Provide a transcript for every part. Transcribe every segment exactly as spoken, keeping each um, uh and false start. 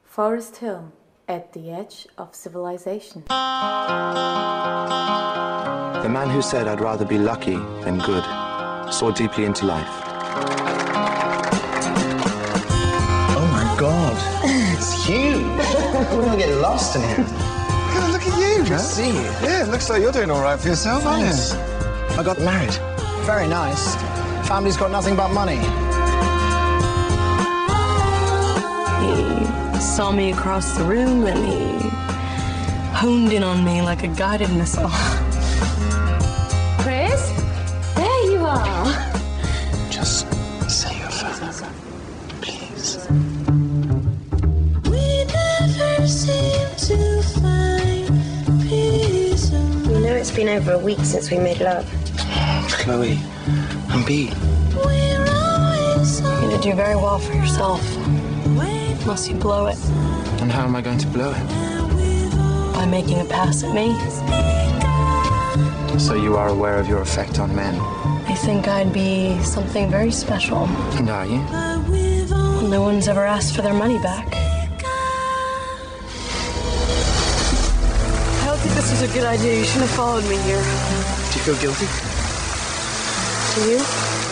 Forest Hill, at the edge of civilization. The man who said I'd rather be lucky than good saw deeply into life. Oh my God, it's huge. We're gonna get lost in here. God, look at you, man. See you. Yeah, it looks like you're doing all right for yourself, aren't you? I got married. Very nice. Family's got nothing but money. He saw me across the room and he honed in on me like a guided missile. Chris? There you are. Just say your father, please. We never seem to find peace. You know it's been over a week since we made love. Chloe, I'm beat. We're always You're gonna do very well for yourself, unless you blow it. And how am I going to blow it? By making a pass at me. So you are aware of your effect on men. I think I'd be something very special. And are you? No one's ever asked for their money back. I don't think this was a good idea. You shouldn't have followed me here. Do you feel guilty? Do you?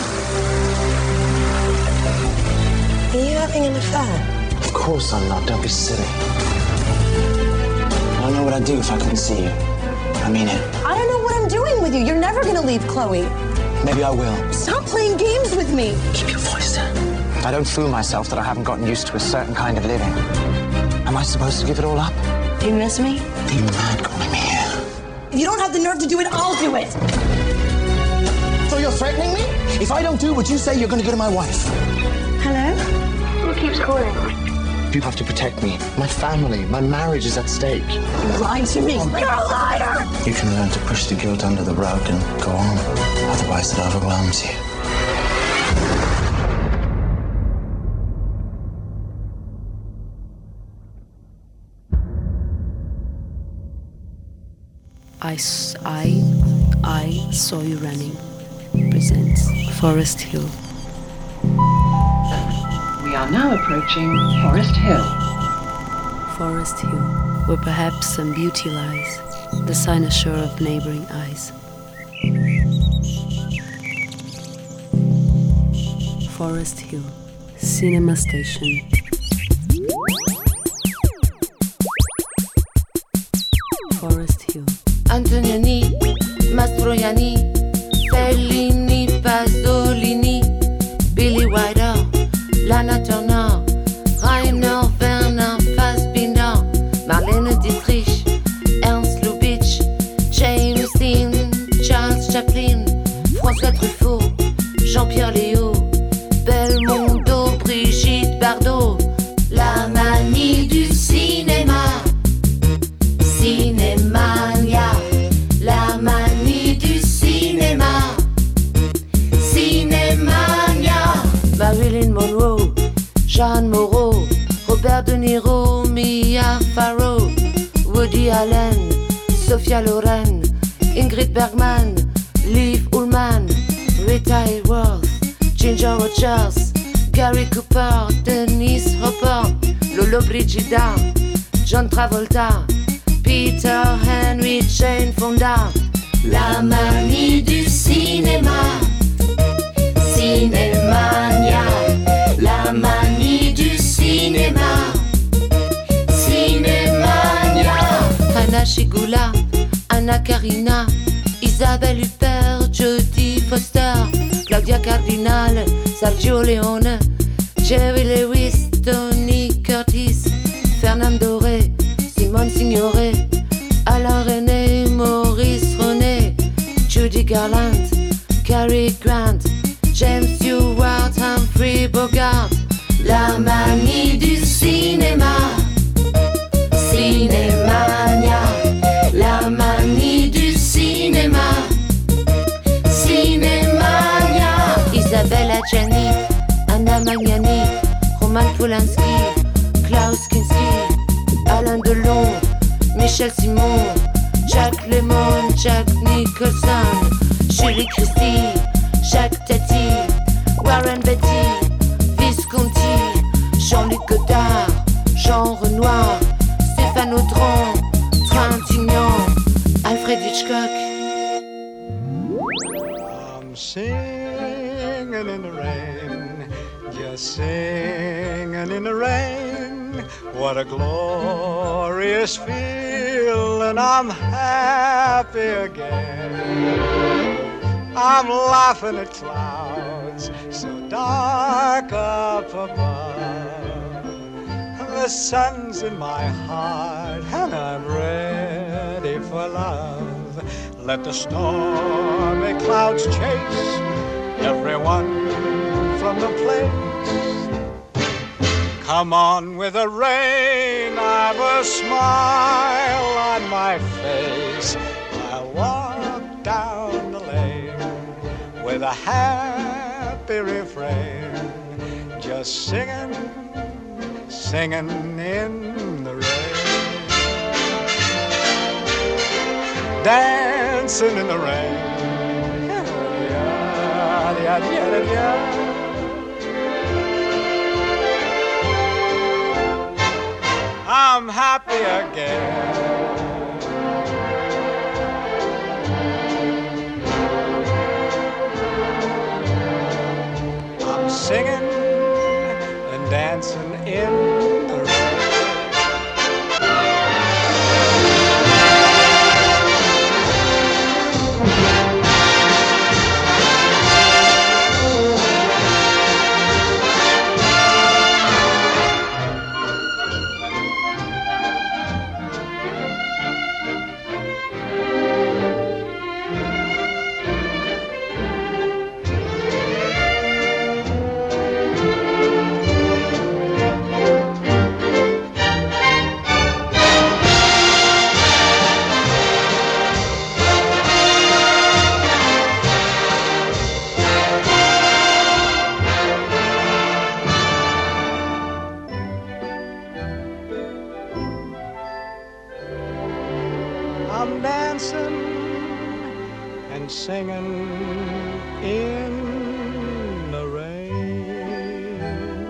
Are you having an affair? Of course I'm not. Don't be silly. I don't know what I'd do if I couldn't see you. I mean it. I don't know what I'm doing with you. You're never gonna leave Chloe. Maybe I will. Stop playing games with me. Keep your voice down. I don't fool myself that I haven't gotten used to a certain kind of living. Am I supposed to give it all up? Do you miss me? Are you mad calling me here? If you don't have the nerve to do it, I'll do it. So you're threatening me? If I don't do what you say, you're going to go to my wife. Hello? Who keeps calling? You have to protect me. My family, my marriage is at stake. You lied to me. You're a liar. You can learn to push the guilt under the rug and go on. Otherwise, it overwhelms you. I, s- I, I Saw You Running presents Forest Hill. We are now approaching Forest Hill. Forest Hill, where perhaps some beauty lies, the cynosure of neighboring eyes. Forest Hill, cinema station. Forest Hill. Antonioni, Mastroianni, Fellini, Pasolini, Billy Wilder, Lana Turner, Rainer Werner Fassbinder, Marlene Dietrich, Ernst Lubitsch, James Dean, Charles Chaplin, François Truffaut, Jean-Pierre Léaud, Belmondo, Brigitte Bardot, la manie du cinéma, Cinémania, la manie du cinéma, Cinémania, Marilyn Monroe, Jeanne Moreau, Robert De Niro, Mia Farrow, Woody Allen, Sophia Loren, Ingrid Bergman, Liv Ullmann, Rita Hayworth, Ginger Rogers, Gary Cooper, Dennis Hopper, Lolo Brigida, John Travolta, Peter Henry, Jane Fonda, la manie du cinéma, Cinémania, la manie du cinéma, Cinémania. Anna Shigula, Anna Karina, Isabelle Huppert, Jodie Foster, Claudia Cardinal, Sergio Leone, Jerry Lewis, Tony Curtis, Fernando Rey, Simone Signoret, Alain René, Maurice René, Judy Garland, Cary Grant, James Stewart, Humphrey Bogart, la manie du cinéma, Cinémania, la manie du cinéma, Cinémania. Isabella Gianni, Anna Magnani, Roman Polanski, Klaus Kinski, Alain Delon, Michel Simon, Jack Lemmon, Jack Nicholson, Julie Christie, Jacques Tati, Warren Beatty, Visconti, Jean-Luc Godard, Jean Jean Renoir, Stéphane Audran, Trintignant, Alfred Hitchcock. I'm singing in the rain, just singing in the rain. What a glorious feeling, I'm happy again. I'm laughing at clouds so dark up above. The sun's in my heart and I'm ready for love. Let the stormy clouds chase everyone from the place. Come on with the rain, I've a smile on my face. I'll walk down the lane with a happy refrain, just singing, singing in the rain, dancing in the rain. I'm happy again. I'm singing and dancing in the rain. I'm dancing and singing in the rain.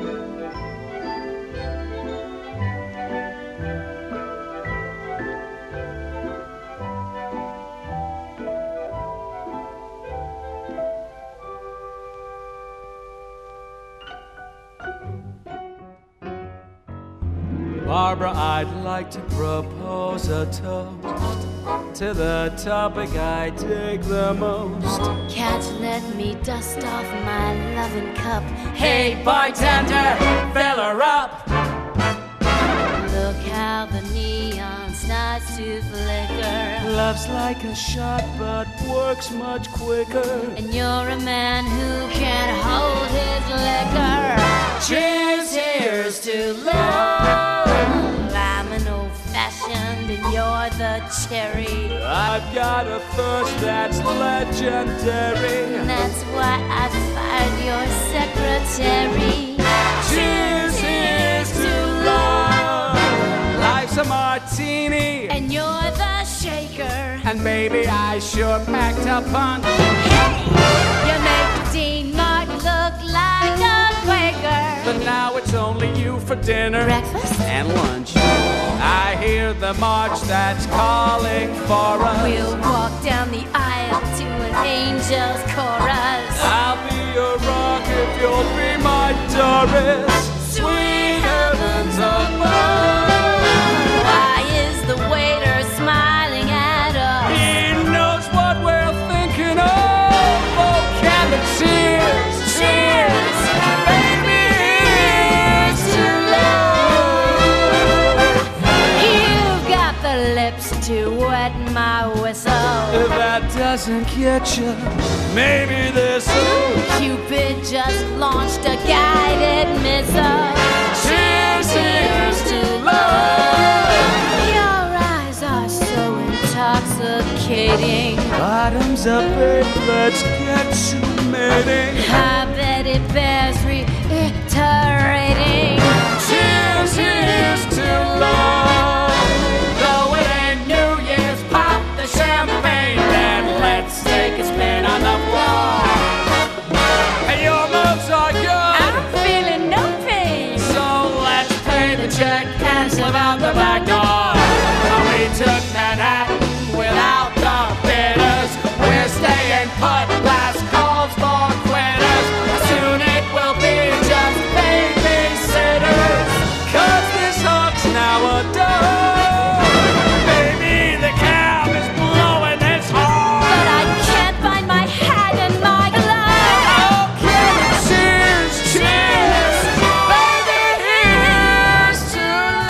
Barbara, I'd like to propose a toast to the topic I dig the most. Can't you let me dust off my loving cup? Hey, bartender, fill her up. Look how the neon starts to flicker. Love's like a shot, but works much quicker. And you're a man who can't hold his liquor. Cheers, here's to love. I'm an old-fashioned and you're the cherry. I've got a thirst that's legendary. And that's why I fired your secretary. Cheers, here's to love. Life's a martini and you're the shaker. And maybe I sure packed a punch. Hey, you make Dean Martin look like a Quaker. But now it's only you for dinner, breakfast, and lunch. I hear the march that's calling for us. We'll walk down the aisle to an angel's chorus. I'll be your rock if you'll be my Doris. Sweet heavens above. Why is the waiter smiling at us? He knows what we're thinking of. Oh, can the cheers, cheers, baby, here's to love. You've got the lips to wet my whistle. If that doesn't get you, maybe this'll. Cupid just launched a guided missile. Cheers, here's to love. Your eyes are so intoxicating. Bottoms up, babe, let's get to mating. I bet it bears reiterating. Cheers, here's to love. Though it ain't New Year's, pop the champagne and let's take a spin on the floor. Hey, your moves are good. I'm feeling no pain. So let's pay the check. and slip out the back door. We took Manhattan without the bitters. We're staying put, last calls for quitters. Soon it will be just babysitters, 'cause this hook's now a done. Baby, the cab is blowing its horn, But I can't find my hat and my glove. Okay, cheers, cheers, baby, here's to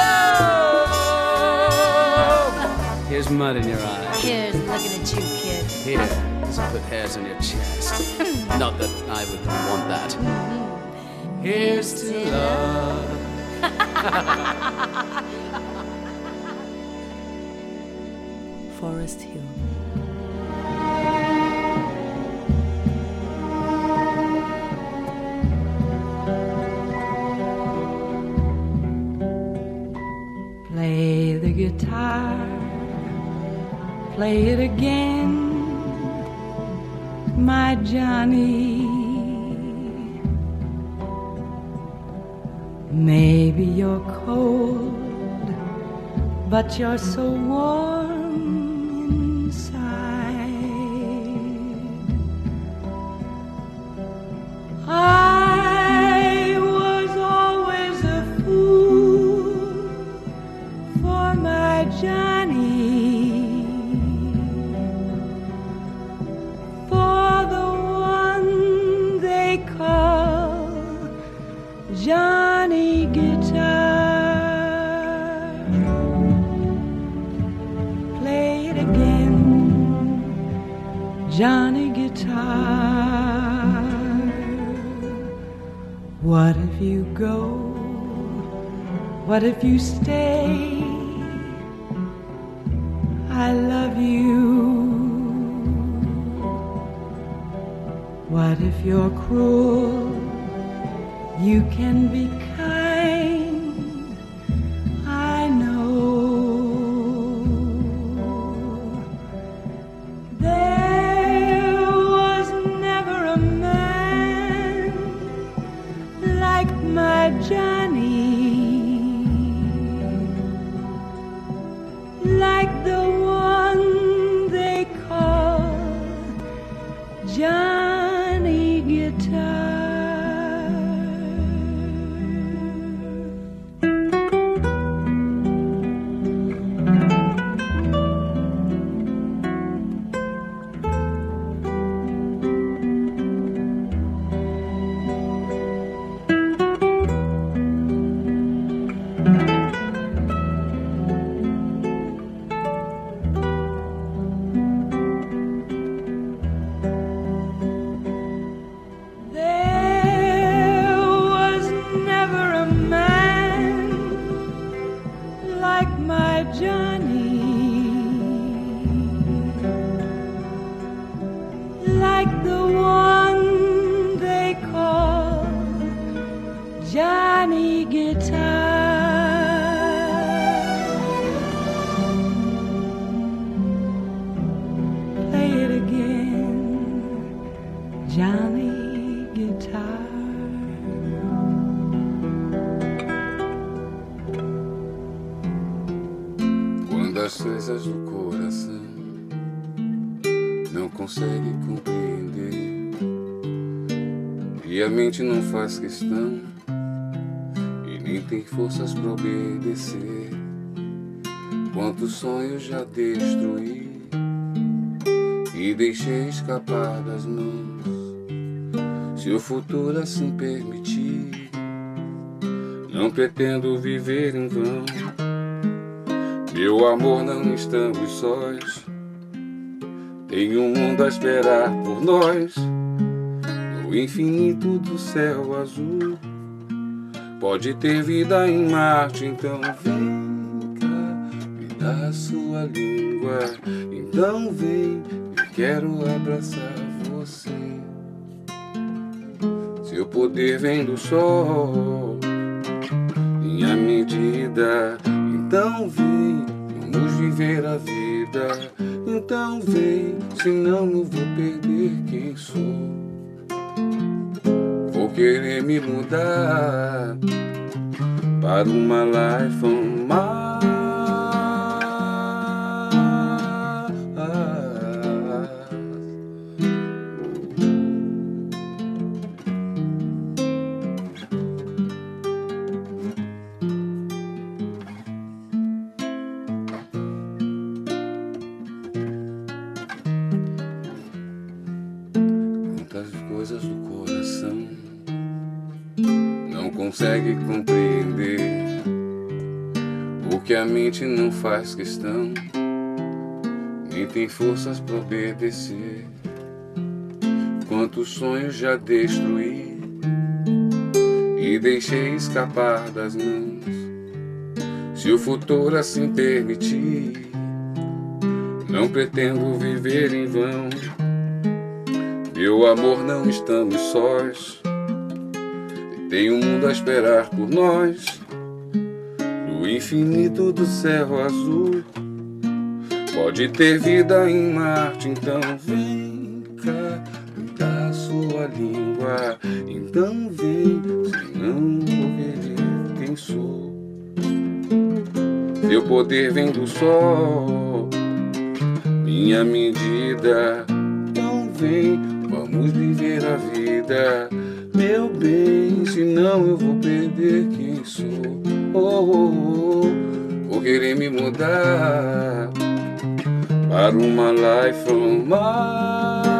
love. Here's mud in your eye. Here's looking at you, kid. Here, just put hairs on your chest. Not that I would want that. Here's to love. Forest Hill. Play the guitar, play it again, my Johnny. Maybe you're cold, but you're so warm inside. I was always a fool for my Johnny, for the one they call Johnny Guitar. Play it again, Johnny Guitar. What if you go? What if you stay? I love you. What if you're cruel? You can be kind, I know. There was never a man like my Johnny, like the one they call Johnny Guitar. Johnny Guitar. Play it again, Johnny Guitar. Quando as coisas do coração não consegue compreender e a mente não faz questão e nem tem forças pra obedecer, quantos sonhos já destruí e deixei escapar das mãos. Se o futuro assim permitir, não pretendo viver em vão. Meu amor, não estamos sós, tem um mundo a esperar por nós. No infinito do céu azul, pode ter vida em Marte. Então vem cá, me dá a sua língua. Então vem, eu quero abraçar você. Seu poder vem do sol, minha medida. Então vem, vamos viver a vida. Então vem, senão eu vou perder quem sou. Vou querer me mudar, para uma life on Mars. Quantas coisas do coração não consegue compreender, o que a mente não faz questão, nem tem forças pra obedecer. Quantos sonhos já destruí e deixei escapar das mãos. Se o futuro assim permitir, não pretendo viver em vão. Meu amor, não estamos sós, tem um mundo a esperar por nós. No infinito do céu azul pode ter vida em Marte. Então vem cá, me dá sua língua. Então vem, senão vou perder quem sou. Meu poder vem do sol, minha medida. Então vem, vamos viver a vida, meu bem, senão eu vou perder quem sou. Oh, oh, oh, vou querer me mudar para uma life on Mars.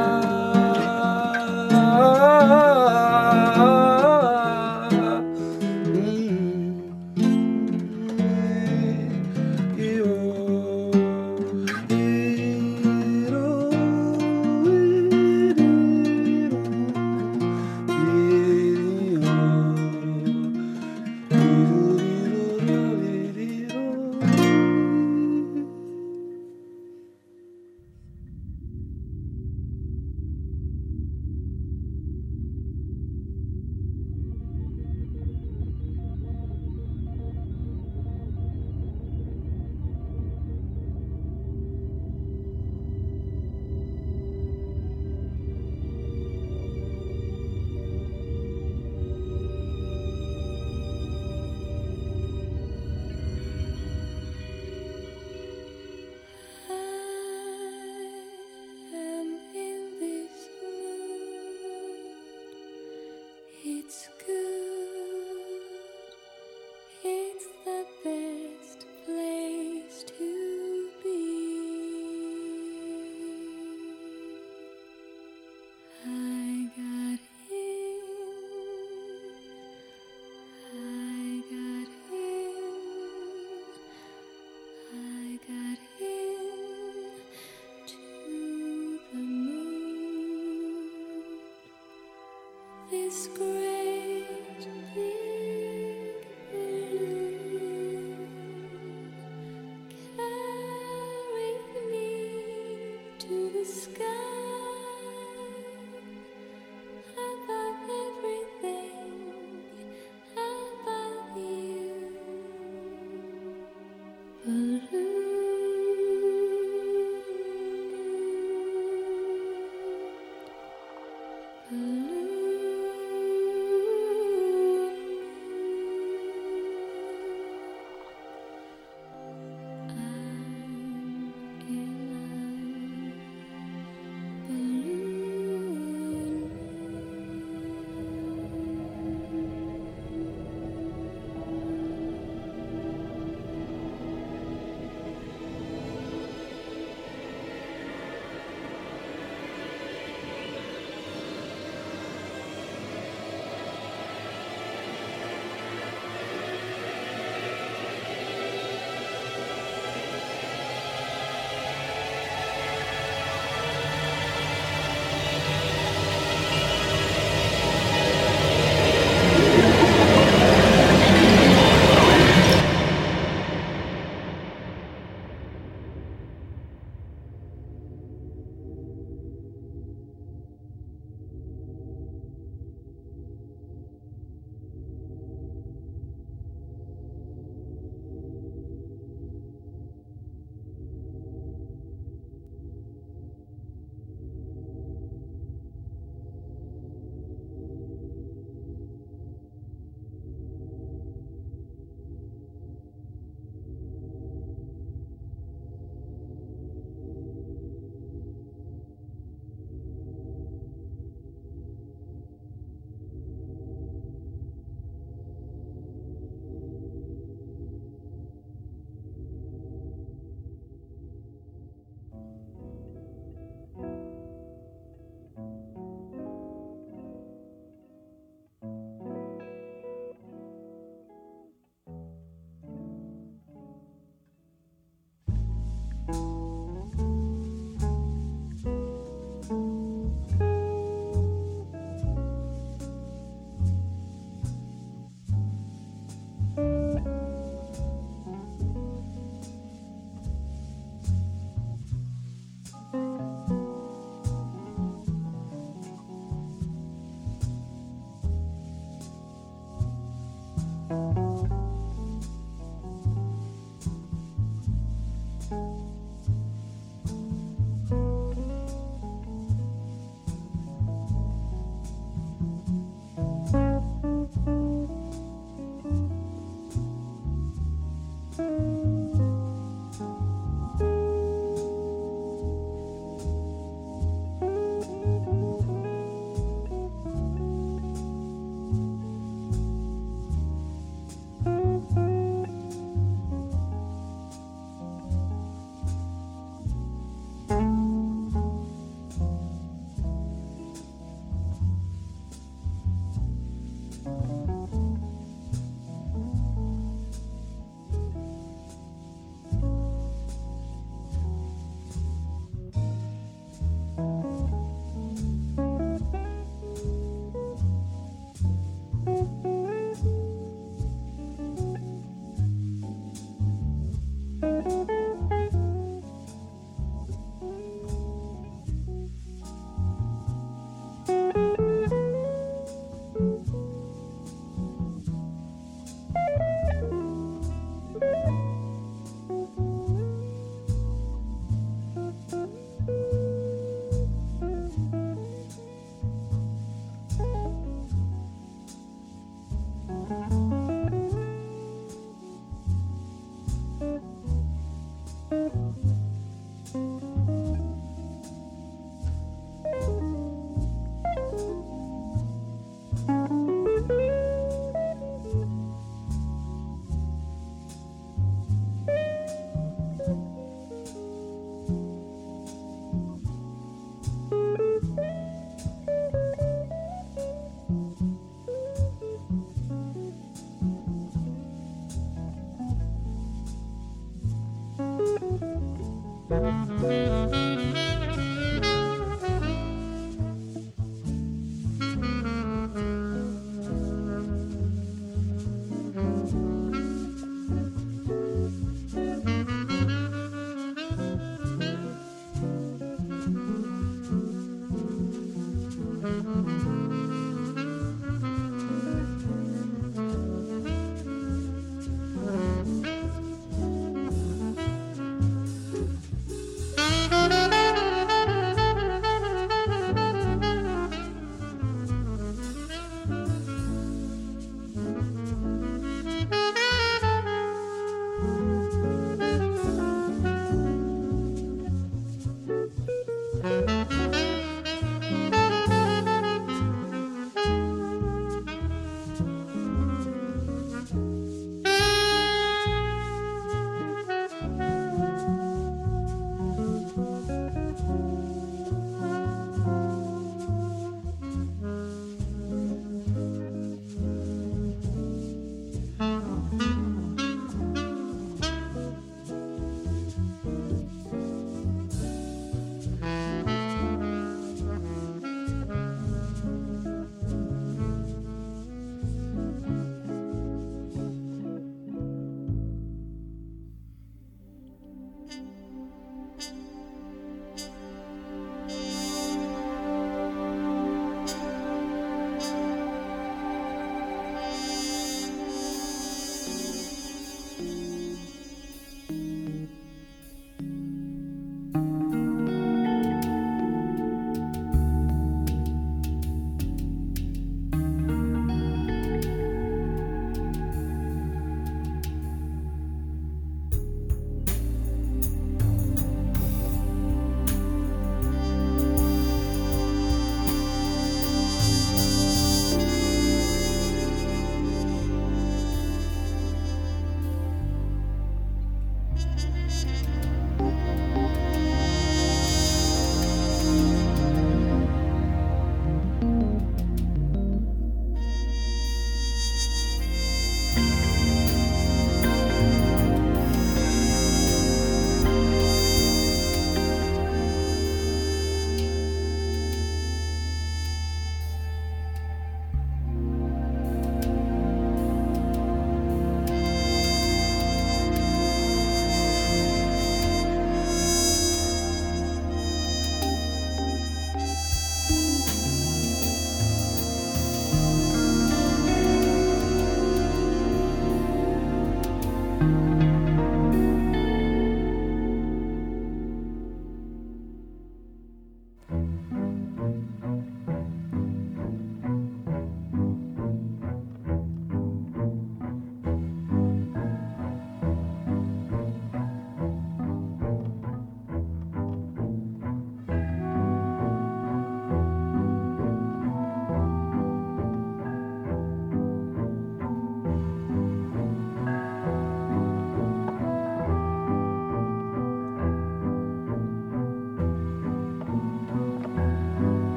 Thank you.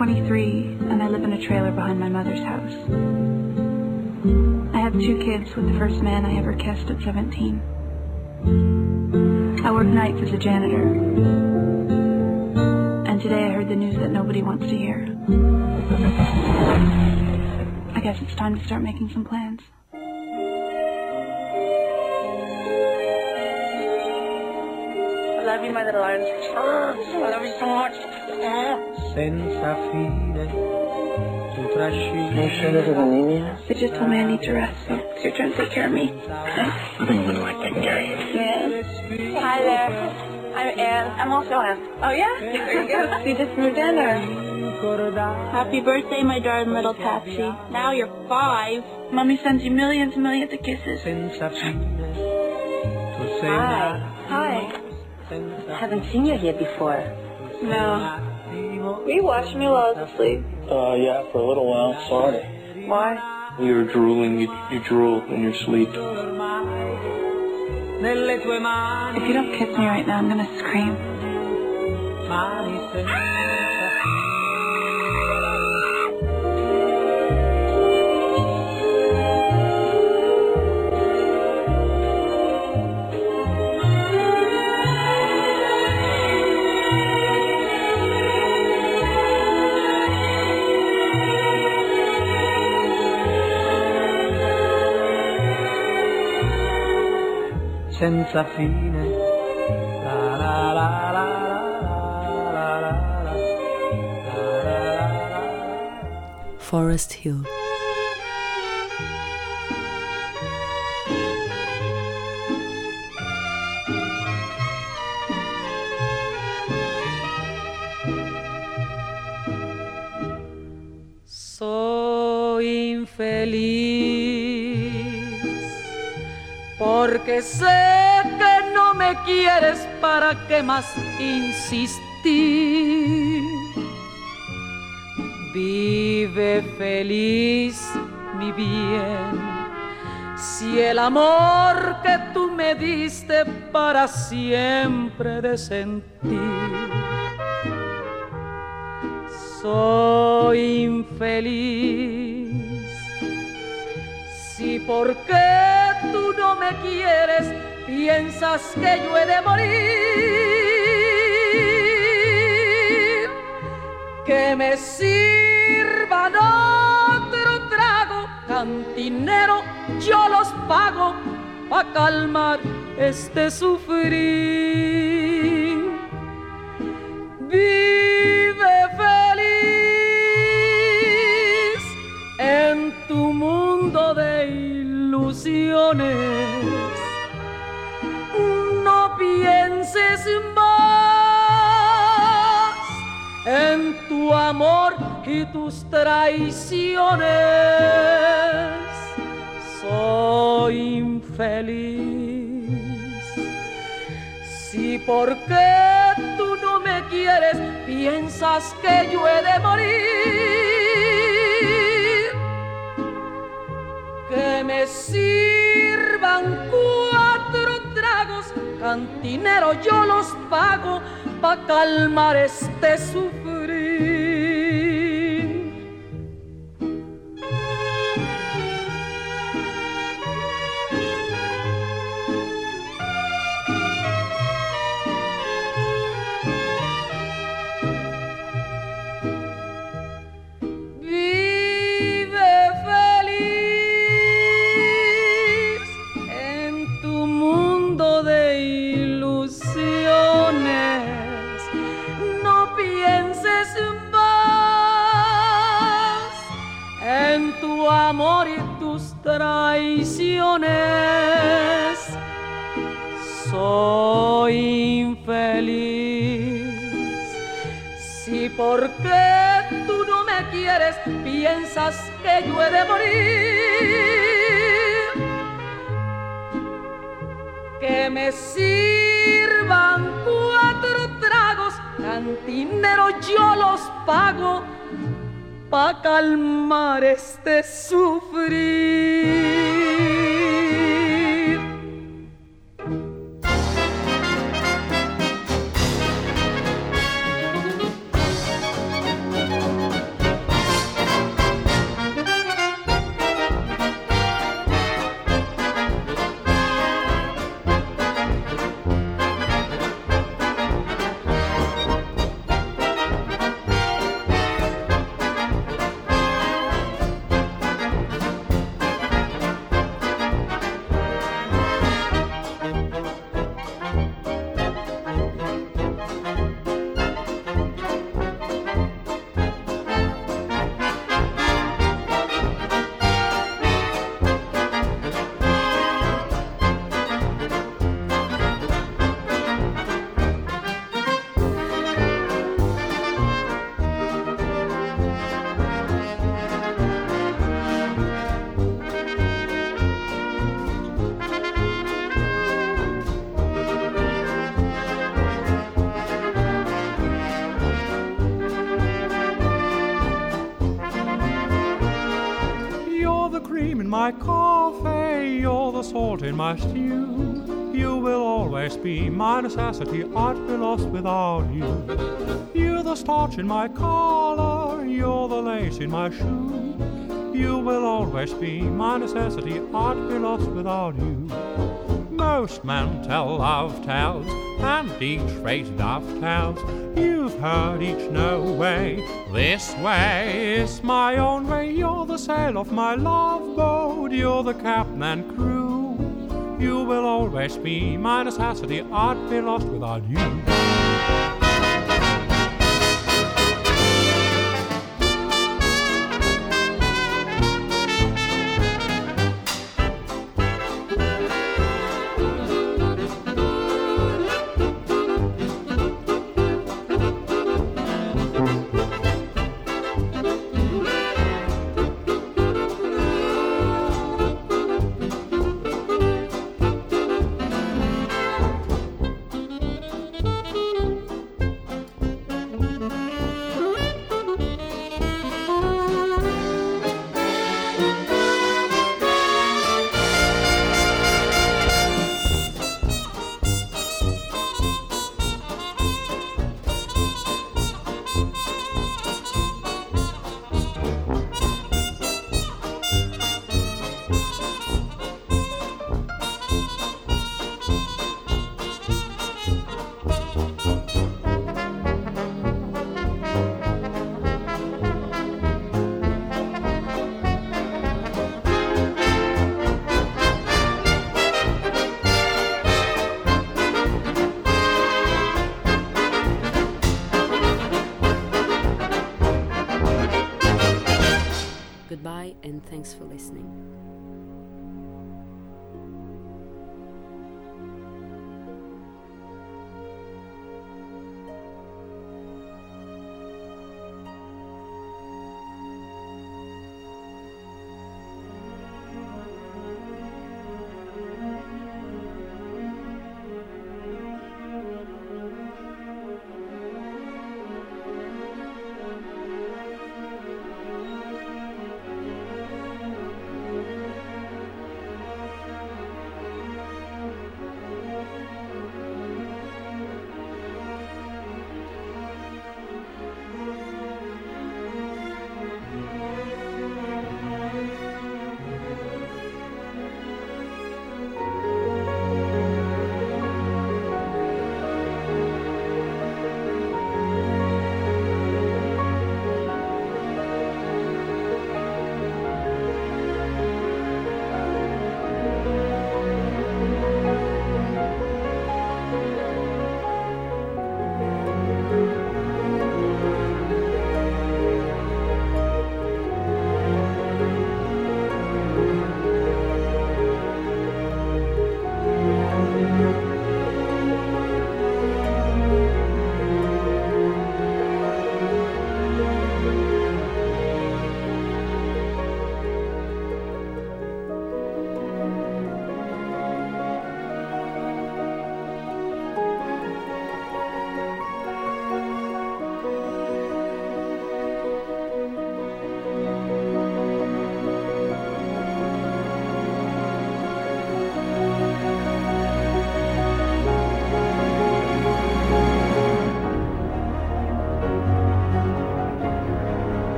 twenty-three, and I live in a trailer behind my mother's house. I have two kids with the first man I ever kissed at seventeen. I work nights as a janitor. And today I heard the news that nobody wants to hear. I guess it's time to start making some plans. I love you, my little orange. I love you so much. Senza fine, tu trascini. They just told me I need to rest, so it's your turn to take care of me. I think I'm gonna like taking care of you. Yeah. Hi there. I'm Anne. I'm also Anne. Oh, yeah? There you go. We just moved in, or? Happy birthday, my darling little Patsy. Now you're five. Mommy sends you millions and millions of kisses. Hi. Hi. I haven't seen you here before. No. Will you watch me while I was asleep? Uh, yeah, for a little while. Sorry. Why? You were drooling. You, you drool in your sleep. If you don't kiss me right now, I'm gonna scream. senza fine. La la la la la la la la. Forest Hill. Soy infeliz porque sé que no me quieres, ¿para qué más insistir? Vive feliz, mi bien, si el amor que tú me diste para siempre de sentir. Soy infeliz si porque tú no me quieres piensas que yo he de morir, que me sirvan otro trago, cantinero, yo los pago pa' calmar este sufrir. Vive feliz en tu mundo de ilusiones, no pienses más en tu amor y tus traiciones. Soy infeliz si porque tú no me quieres piensas que yo he de morir, que me sirvan cuatro tragos, cantinero, yo los pago pa' calmar este sufrir. Amor y tus traiciones. Soy infeliz si porque tú no me quieres piensas que yo he de morir, que me sirvan cuatro tragos, cantinero, yo los pago pa' calmar este sufrir. cream in my coffee, you're the salt in my stew. You will always be my necessity, I'd be lost without you. You're the starch in my collar, you're the lace in my shoe. You will always be my necessity, I'd be lost without you. Most men tell love tales, and each phrase dovetails. You've heard each no way, this way is my own way. You're the sail of my love boat, you're the captain and crew. You will always be my necessity, I'd be lost without you.